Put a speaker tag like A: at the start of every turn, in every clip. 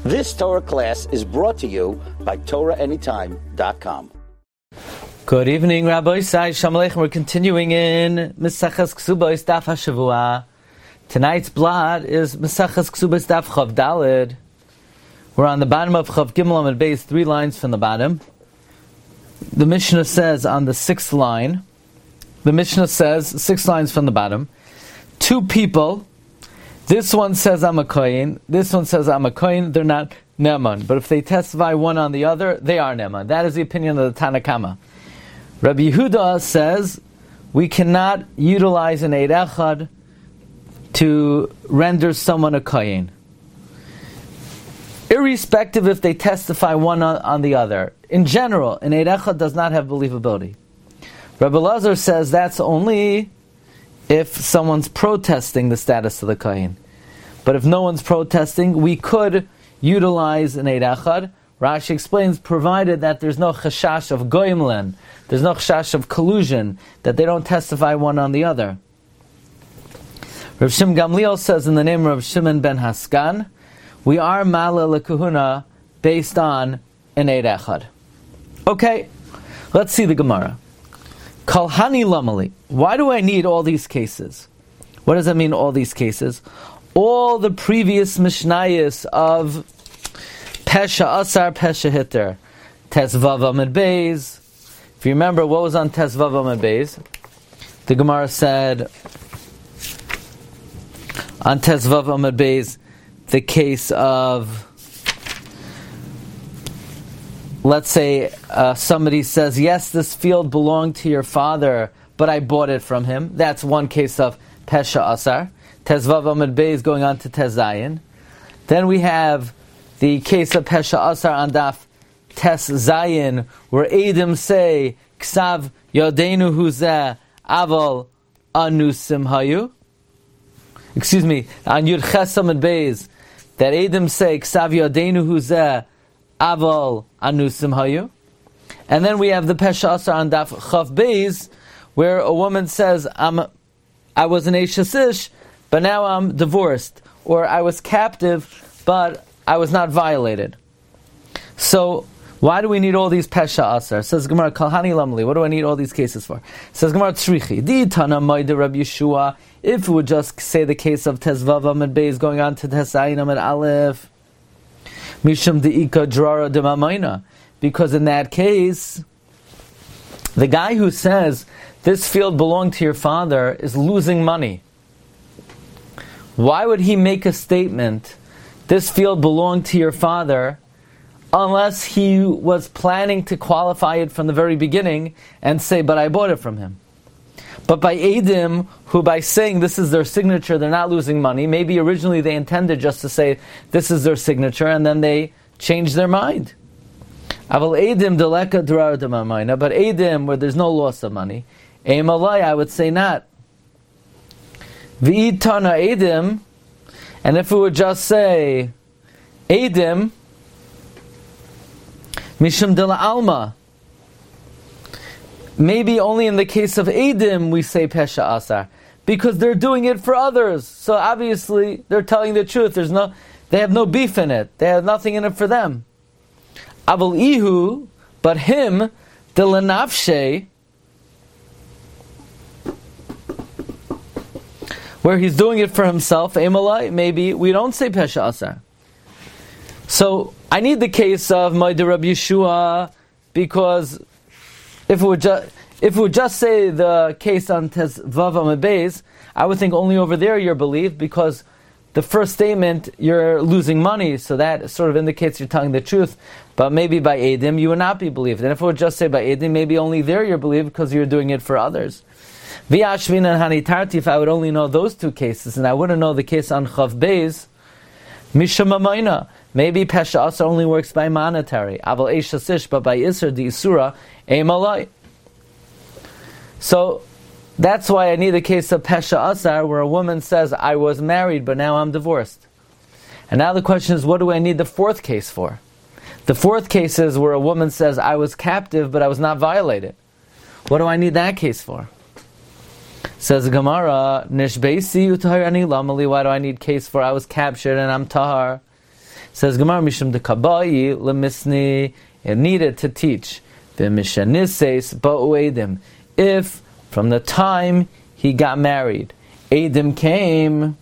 A: This Torah class is brought to you by TorahAnytime.com.
B: Good evening, Rabbi Isai. Shalom Aleichem. We're continuing in Mesachas Ksubos Daf HaShavua. Tonight's blot is Mesachas Ksubos Daf Chav Daled. We're on the bottom of Chav Gimel Amud Beis, 3 lines from the bottom. The Mishnah says on the 6th line, 6 lines from the bottom, 2 people, this one says I'm a kohen, this one says I'm a kohen, they're not ne'eman. But if they testify one on the other, they are ne'eman. That is the opinion of the Tanna Kama. Rabbi Yehuda says we cannot utilize an Eid Echad to render someone a kohen, irrespective if they testify one on the other. In general, an Eid Echad does not have believability. Rabbi Lazar says that's only if someone's protesting the status of the kohen. But if no one's protesting, we could utilize an Eid Echad. Rashi explains, provided that there's no chashash of goimlen, there's no chashash of collusion, that they don't testify one on the other. Rav Shimon Gamliel says in the name of Rav Shimon ben Haskan, we are ma'ala lekahuna based on an Eid Echad. Okay, let's see the Gemara. Kalhani lamali. Why do I need all these cases? What does that mean, all these cases? All the previous Mishnayos of Pesha Asar, Pesha Hitter, Tezvav Amud Beis. If you remember, what was on Tezvav Amud Beis? The Gemara said on Tezvav Amud Beis, the case of, let's say somebody says, yes, this field belonged to your father, but I bought it from him. That's one case of Pesha Asar. Tezvav Amud Beis going on to Tezayin. Then we have the case of Pesha Asar on Daf Tes Zayin, where Eidim say, Ksav Yodenu Huzeh Aval Anusim Hayu. Excuse me, on Yud Ches Amud Beis, that Eidim say, Ksav Yodenu Huzeh Aval Anusim Hayu. And then we have the Pesha Asar on Daf Chav Beis, where a woman says, I was an Eishes Ish, but now I'm divorced. Or I was captive, but I was not violated. So, why do we need all these Pesha Asar? Says Gemara, Kalhani Lamli, what do I need all these cases for? Says Gemara, Tzrichi, Di Tana Maida Rabbi Yeshua, if we would just say the case of Tezvav Amud Beis going on to Tesayin Amud Aleph, Mishum De'ika Drara Demamayna, because in that case, the guy who says, this field belonged to your father, is losing money. Why would he make a statement, this field belonged to your father, unless he was planning to qualify it from the very beginning and say, but I bought it from him? But by Eidim, who by saying this is their signature, they're not losing money, maybe originally they intended just to say this is their signature, and then they changed their mind. Aval Eidim deleka drar demamayna, but Eidim, where there's no loss of money, Eimalai, I would say not. V'itana Eidim, and if we would just say Eidim, Mishum de la Alma, maybe only in the case of Eidim we say Pesha Asar, because they're doing it for others. So obviously they're telling the truth. They have no beef in it. They have nothing in it for them. Aval Ihu, but him, de la Nafshe, where he's doing it for himself, Emalai, maybe we don't say Pesha Asar. So I need the case of Maida Rabbi Yeshua, because if we would just say the case on Tezvav Amud Beis, I would think only over there you're believed, because the first statement you're losing money, so that sort of indicates you're telling the truth. But maybe by Eidim you would not be believed. And if we would just say by Eidim, maybe only there you're believed because you're doing it for others. V'yashvin and Hanitarti, if I would only know those 2 cases, and I wouldn't know the case on Chav Beis, Misham Amayna, maybe Pesha Asar only works by monetary. Aval Eishes Ish, but by Isser, the Isura, Eimalai. So, that's why I need a case of Pesha Asar, where a woman says, I was married, but now I'm divorced. And now the question is, what do I need the 4th case for? The 4th case is where a woman says, I was captive, but I was not violated. What do I need that case for? Says the Gemara, Nishbeisi utahir ani lamali. Why do I need case for I was captured and I'm tahar? Says Gemara, Mishum de Kabayi lemisni, it needed to teach the Mishanises ba'uedim. If from the time he got married, Edim came,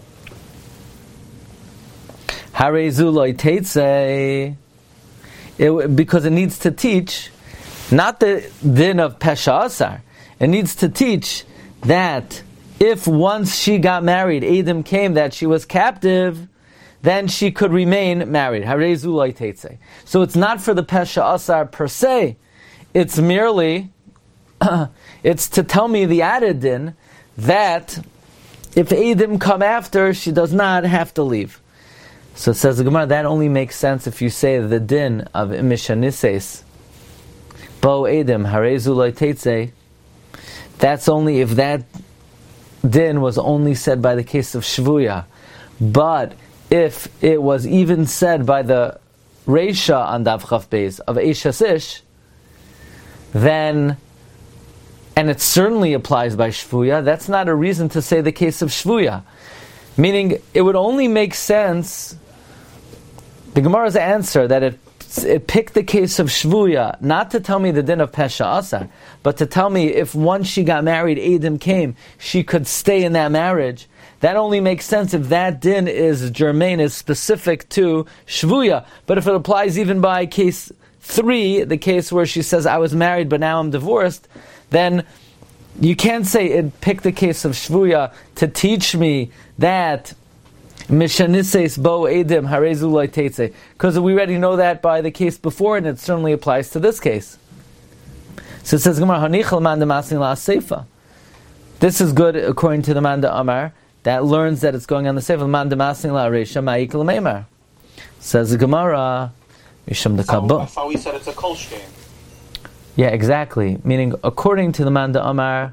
B: Harezuloi Teitze, because it needs to teach not the din of Pesha Asar. It needs to teach that if once she got married, Edim came that she was captive, then she could remain married. Harezuloi Teitze. So it's not for the Pesha Asar per se. It's merely, it's to tell me the added din that if Edim come after, she does not have to leave. So it says the Gemara, that only makes sense if you say the din of Mishanises, Bo Edim, Harezuloi Teitze. That's only if that din was only said by the case of Shvuya. But if it was even said by the Reisha on Dav Chaf Beis of Eishes Ish, then, and it certainly applies by Shvuya, that's not a reason to say the case of Shvuya. Meaning, it would only make sense, the Gemara's answer, that it picked the case of Shvuya, not to tell me the din of Pesha Asar, but to tell me if once she got married, Edim came, she could stay in that marriage. That only makes sense if that din is germane, is specific to Shvuya. But if it applies even by case 3, the case where she says, I was married but now I'm divorced, then you can't say it picked the case of Shvuya to teach me that Mishanises bo edim harezuloi teitze, because we already know that by the case before, and it certainly applies to this case. So it says Gemara, Hanichal man demasni la seifa. This is good according to the man de Amar that learns that it's going on the seifa. Man demasni la reisha ma'ik l'meimar. Says the Gemara, Mishum de Kabo.
C: That's how we said it's a kolshkein.
B: Yeah, exactly. Meaning, according to the man de Amar,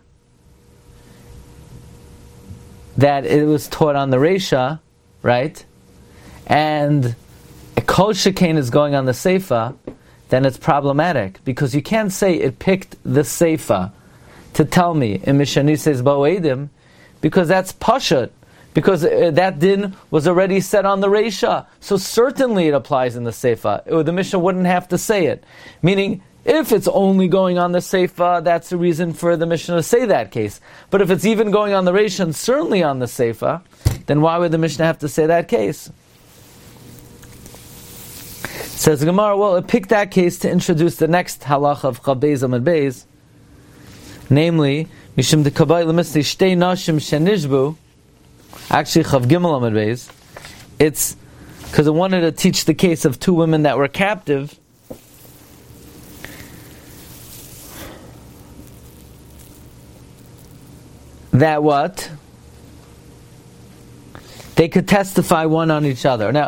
B: that it was taught on the reisha, right? And a kol shekain is going on the seifa, then it's problematic, because you can't say it picked the seifa to tell me in Mishanises bo edim, because that's pashut, because that din was already said on the reisha, so certainly it applies in the seifa. The Mishnah wouldn't have to say it. Meaning, if it's only going on the seifa, that's the reason for the Mishnah to say that case. But if it's even going on the reisha and certainly on the seifa, then why would the Mishnah have to say that case? Says the Gemara, well, it picked that case to introduce the next halacha of Chav Beis Amud Beis, namely, Mishum de Kabbai Lemisli Shtei Nashim Shenishbu, actually Chav Gimel Amud Beis, it's because it wanted to teach the case of 2 women that were captive, that what? They could testify one on each other. Now,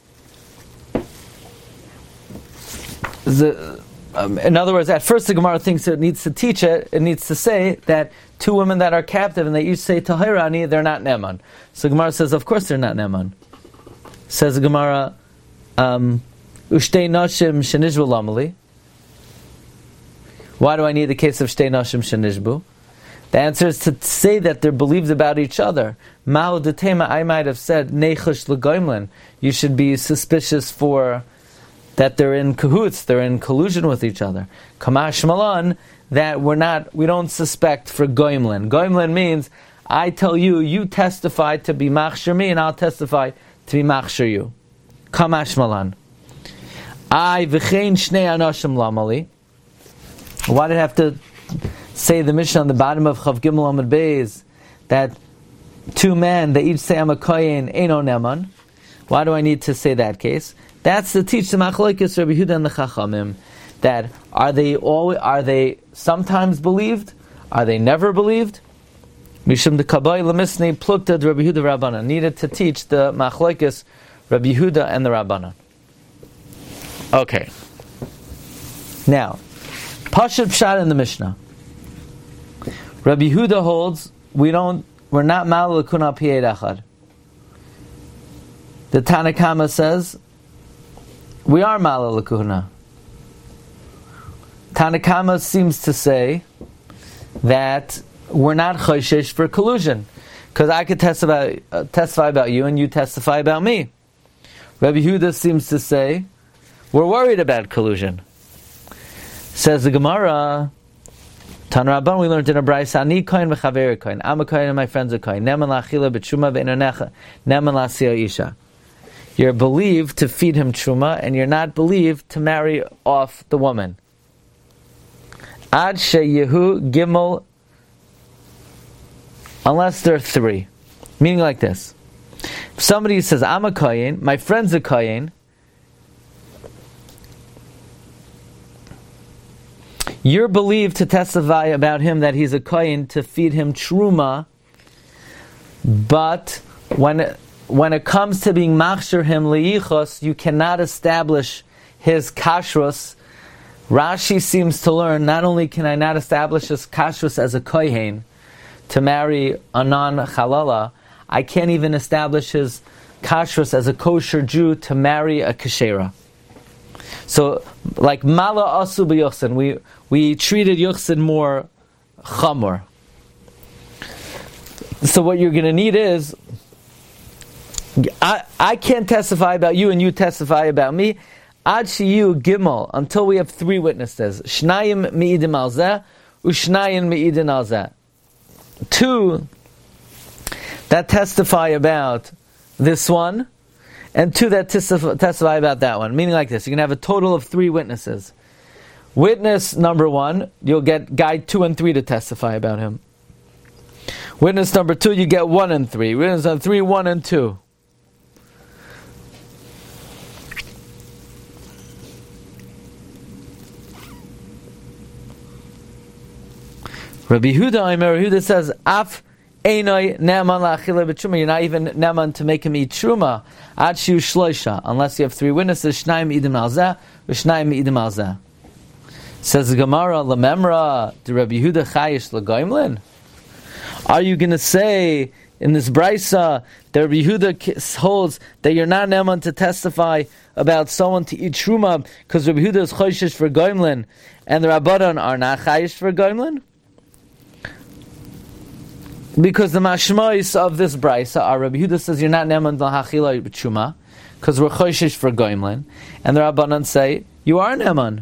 B: in other words, at first the Gemara thinks it needs to teach it. It needs to say that 2 women that are captive and that you say Tahirani, they're not Neman. So Gemara says, of course they're not Neman. Says the Gemara, Ushtei Nashim Shenishbu Lamali. Why do I need the case of Shtei Nashim Shenishbu? The answer is to say that they're believed about each other. Ma'u detema, I might have said, Neichush l'goimlin. You should be suspicious for that they're in cahoots, they're in collusion with each other. Kamash malan, that we don't suspect for goimlin. Goimlin means, I tell you, you testify to be machshir me, and I'll testify to be machshir you. Kamash malan. I v'chein shnei anashim lamali. Why did I have to say the Mishnah on the bottom of Chav Gimel Amud Beis that 2 men, they each say I'm a kohen, eino neman? Why do I need to say that case? That's to teach the machlokes Rabbi Yehuda and the Chachamim that are they sometimes believed? Are they never believed? Mishum de Kabbai lemisnei plukta Rabbi Yehuda Rabbanan, needed to teach the machlokes Rabbi Yehuda and the Rabbanan. Okay. Now, Pashut Pshat in the Mishnah. Rabbi Yehuda holds we're not mal l'kuna piyed echad. The Tanna Kama says we are mal l'kuna. Tanna Kama seems to say that we're not choshesh for collusion, because I could testify about you and you testify about me. Rabbi Yehuda seems to say, we're worried about collusion. Says the Gemara, Tan Rabban, we learned in a brayso, Ani kohen v'chaveri kohen. I'm a kohen and my friends are kohen. Neman la'achila b'tshuma ve'inonecha. Neman la'asiyah isha. You're believed to feed him truma, and you're not believed to marry off the woman. Ad sheyehu gimel, unless there are three. Meaning like this. If somebody says, I'm a kohen, my friend's a kohen, you're believed to testify about him that he's a kohen to feed him truma, but when it comes to being machshir him le'ichos, you cannot establish his kashrus. Rashi seems to learn, not only can I not establish his kashrus as a kohen to marry a non-chalala, I can't even establish his kashrus as a kosher Jew to marry a kashera. So, like mala asu b'yochsin, we treated yochsin more chamor. So what you're going to need is, I can't testify about you and you testify about me. Ad shiyu gimel, until we have three witnesses. Shnayim mi'idim al zeh, u'shnayim mi'idin al zeh. Two that testify about this one, and two that testify about that one. Meaning like this, you can have a total of three witnesses. Witness number one, you'll get guy 2 and 3 to testify about him. Witness number 2, you get 1 and 3. Witness number 3, 1 and 2. Rabbi Yehuda says, Af einoi ne'aman la'achila b'truma. You're not even ne'aman to make him eat truma. Ad shiu shloisha. Unless you have 3 witnesses. Shnayim idim al zeh, v'shnayim idim al zeh. Says the Gemara, Lamemra, the Rabbi Yehuda chayish l'goymlin. Are you going to say in this brayso that Rabbi Yehuda holds that you're not ne'aman to testify about someone to eat truma because Rabbi Yehuda is chayish for goymlin and the Rabbanan are not chayish for goymlin? Because the mashmois of this brayso are Rabbi Yehuda says you're not ne'aman l'hachila b'truma because we're chayish for goymlin, and the Rabbanan say you are ne'aman.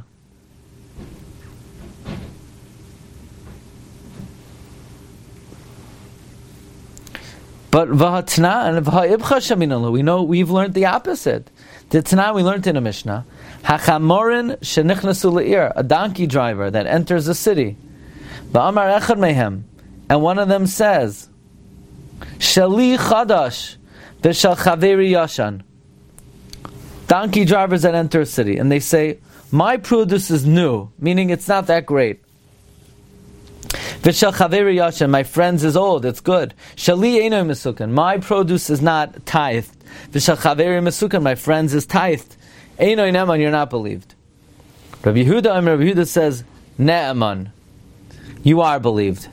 B: But v'hatna and v'ha'ibcha shaminalu, we know we've learned the opposite. The Tana we learned in a Mishnah, hachamorin shenichnasu le'ir, a donkey driver that enters the city. V'amar echad mehem, and one of them says, shali chadash v'shal chaveri yashan. Donkey drivers that enter a city, and they say, my produce is new, meaning it's not that great. V'shal chaveri yashan, my friend's is old, it's good. Shali eino mesukan, my produce is not tithed. V'shal chaveri mesukan, my friend's is tithed. Eino ne'aman, you're not believed. Rabbi Yehuda says, ne'aman, you are believed.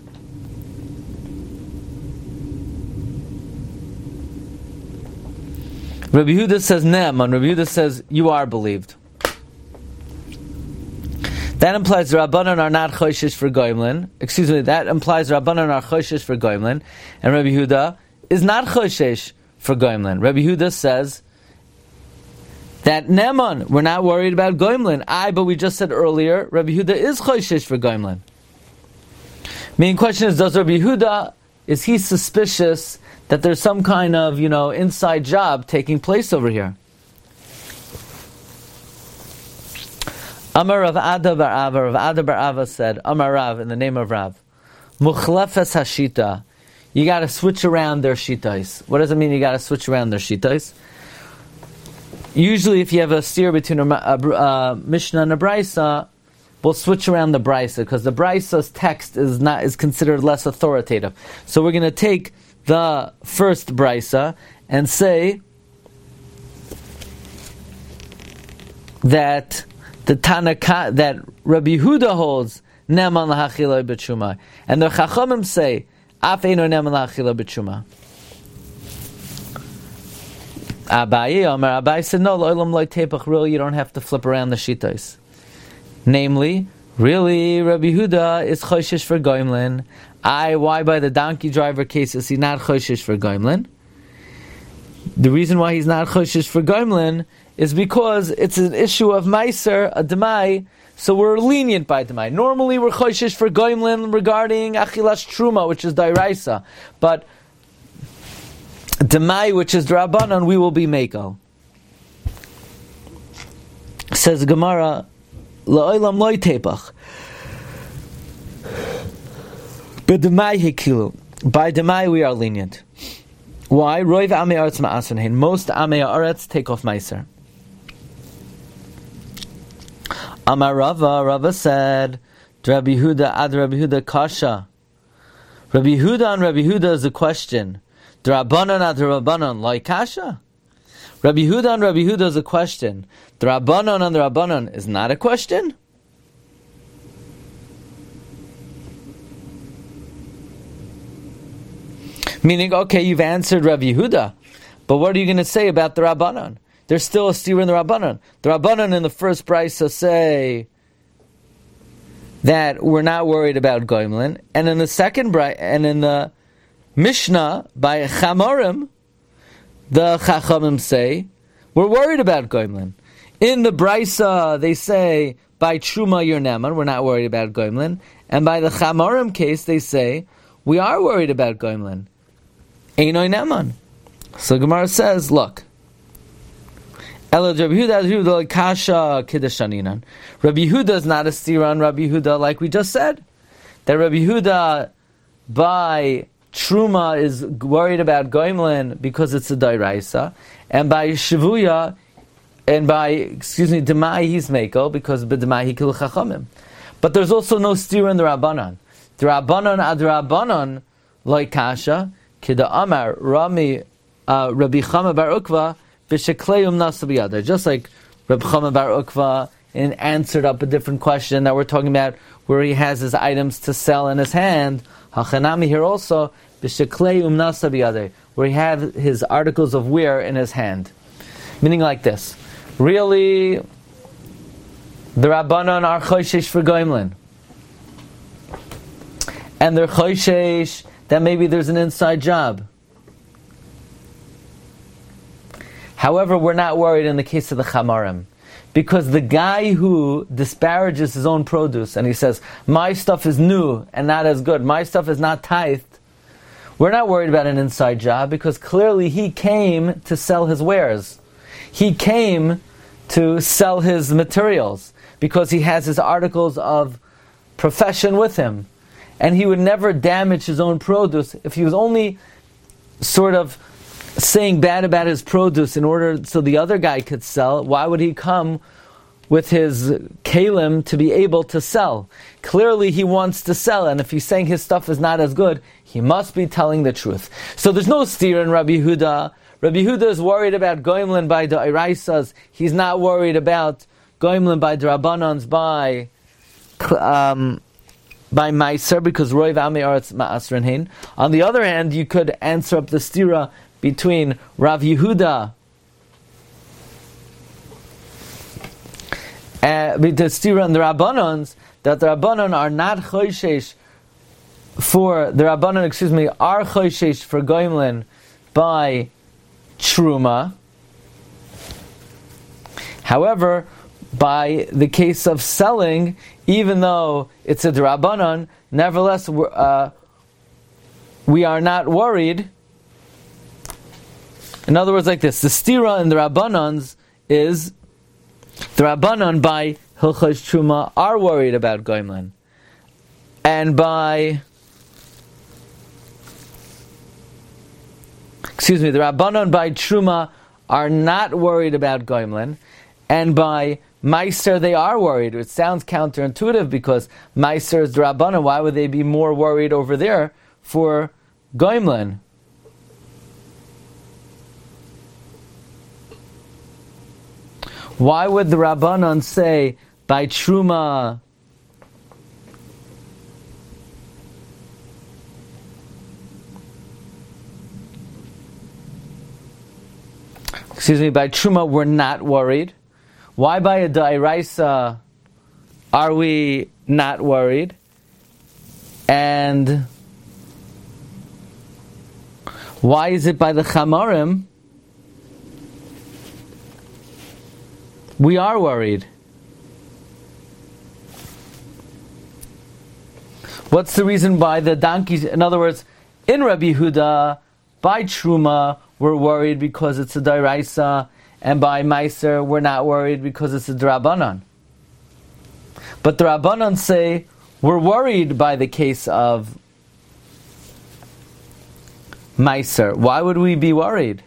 B: Rabbi Yehuda says ne'aman, Rabbi Yehuda says you are believed. That implies the Rabbanan are not choshesh for goymlin. That implies the Rabbanan are choshesh for goymlin, and Rabbi Yehuda is not choshesh for goymlin. Rabbi Yehuda says that ne'aman, we're not worried about goymlin. But we just said earlier, Rabbi Yehuda is choshesh for goymlin. Main question is, does Rabbi Yehuda, is he suspicious that there's some kind of, inside job taking place over here? Amar Rav Ada bar Ava, Rav Ada bar Ava said, Amar Rav, in the name of Rav, Muchlefes hashita, you got to switch around their shitais. What does it mean you got to switch around their shitais? Usually if you have a steer between a Mishnah and a brayso, we'll switch around the brayso, because the brayso's text is considered less authoritative. So we're going to take the first brayso and say that the Tanaka, that Rabbi Yehuda holds ne'aman l'hachila b'tshuma, and the Chachamim say af eino ne'aman l'hachila b'tshuma. Abaye said no, lo'olam lo tepach, really you don't have to flip around the shitos. Namely, really Rabbi Yehuda is choshesh for goymlin. Why by the donkey driver case is he not choshesh for goymlin? The reason why he's not choshesh for goimlin is because it's an issue of meiser, a demai, so we're lenient by demai. Normally we're choshesh for goimlin regarding achilas truma, which is dairaisa, but demai, which is drabanan, we will be meko. Says Gemara, la'olam loy tepach. B'demai hikilu. By demai we are lenient. Why? Roiv amei aretz ma'asrin. Most amei aretz take off meiser. Amar Rava said, Rabbi Yehuda ad Rabbi Yehuda kasha. Rabbi Yehuda and Rabbi Yehuda is a question. Drabanan ad Rabbanan like kasha. Rabbi Yehuda and Rabbi Yehuda is a question. Drabanan and Rabbanan is not a question. Meaning, okay, you've answered Rabbi Yehuda, but what are you going to say about the Rabbanan? There's still a steer in the Rabbanan. The Rabbanan in the first brisa say that we're not worried about Goimlin, and in the second brisa, and in the Mishnah by Chamorim, the Chachamim say we're worried about Goimlin. In the brisa, they say by Truma you're Neman, we're not worried about Goimlin, and by the Chamorim case, they say we are worried about Goimlin. Einoi Neman. So Gemara says, look. Rabbi Yehuda is not a steer on Rabbi Yehuda, like we just said. That Rabbi Yehuda by Truma is worried about Goimlin because it's a Dairaisa, and by Shavuya, and by Demai he's Meko because B'Demai he kil Chachamim. But there's also no steer in the Rabbanan. The Rabbanan ad Rabbanan like Kasha. Kida Amar Rami Rabbi Chama bar Ukva b'shekleum nasabiyada. Just like Rabbi Chama bar Ukva answered up a different question that we're talking about, where he has his items to sell in his hand. Hachanami here also b'shekleum nasabiyada, where he had his articles of wear in his hand. Meaning like this: really, the Rabbanan are choishesh for Goimlin, and they're choishesh that maybe there's an inside job. However, we're not worried in the case of the Chamarim, because the guy who disparages his own produce and he says, my stuff is new and not as good, my stuff is not tithed, we're not worried about an inside job, because clearly he came to sell his wares. He came to sell his materials because he has his articles of profession with him. And he would never damage his own produce. If he was only sort of saying bad about his produce in order so the other guy could sell, why would he come with his kalim to be able to sell? Clearly he wants to sell, and if he's saying his stuff is not as good, he must be telling the truth. So there's no steer in Rabbi Yehuda. Rabbi Yehuda is worried about Goimlin by the Iraisas. He's not worried about Goimlin by the Rabbanans by Meiser, because Roiv Amei Aretz Ma'asrin Hein. On the other hand, you could answer up the stira between Rav Yehuda, the stira and the Rabbanans, that the Rabbanan are not choishesh for, the Rabbanan, are choishesh for Goimlin by Truma. However, by the case of selling, even though it's a Drabanan, nevertheless we are not worried. In other words, like this: the stira in the Rabbanans is the Rabbanan by Hilchos Truma are worried about Goimlin, and by the Rabbanan by Truma are not worried about Goimlin, and by Meiser they are worried. It sounds counterintuitive because Meiser is Drabanan. Why would they be more worried over there for Goimlin? Why would the Rabbanan say by Truma by Truma we're not worried? Why by a Dairaisa are we not worried? And why is it by the Chamarim we are worried. What's the reason why the donkeys, in other words, in Rabbi Yehuda, by Truma, we're worried because it's a Dairaisa, and by Meiser, we're not worried because it's a Drabanan. But the Rabbanan say, we're worried by the case of Meiser. Why would we be worried?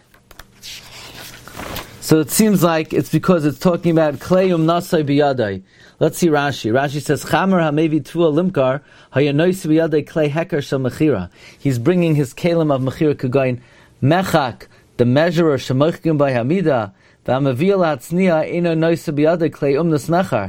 B: So it seems like it's because it's talking about Kleyum Nasai Biyadai. Let's see Rashi. Rashi says, Chamer hamevi tua limkar hayanoisi biyadai klei heker shel mechira. He's bringing his kelim of mechira kagoin mechak, the measurer shemochkim by hamida, v'amavil hatzniya ino noisi biyadai klei umnas nechar.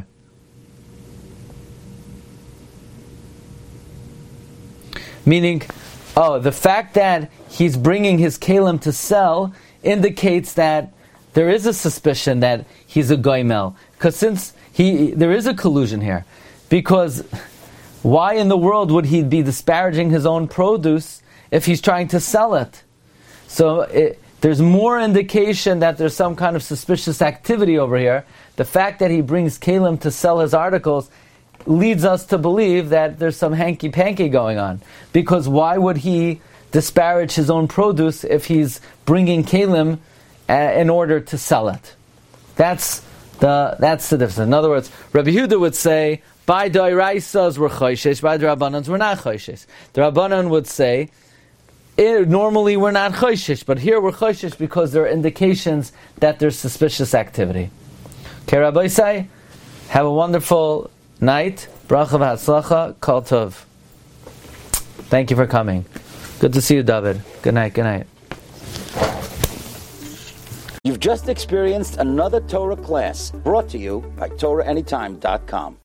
B: Meaning, the fact that he's bringing his kelim to sell indicates that there is a suspicion that he's a goymel. Because since there is a collusion here. Because why in the world would he be disparaging his own produce if he's trying to sell it? So there's more indication that there's some kind of suspicious activity over here. The fact that he brings kelim to sell his articles leads us to believe that there's some hanky-panky going on. Because why would he disparage his own produce if he's bringing kelim in order to sell it? That's the difference. In other words, Rabbi Yehuda would say, by Dairaisas we're choishes, by the Rabbanans we're not choishes. The Rabbanan would say, normally we're not choishes, but here we're choishes because there are indications that there's suspicious activity. Okay, Rabbi Isai, have a wonderful night. Bracha v'hatzlacha, kol tov. Thank you for coming. Good to see you, David. Good night, good night.
A: You've just experienced another Torah class brought to you by TorahAnytime.com.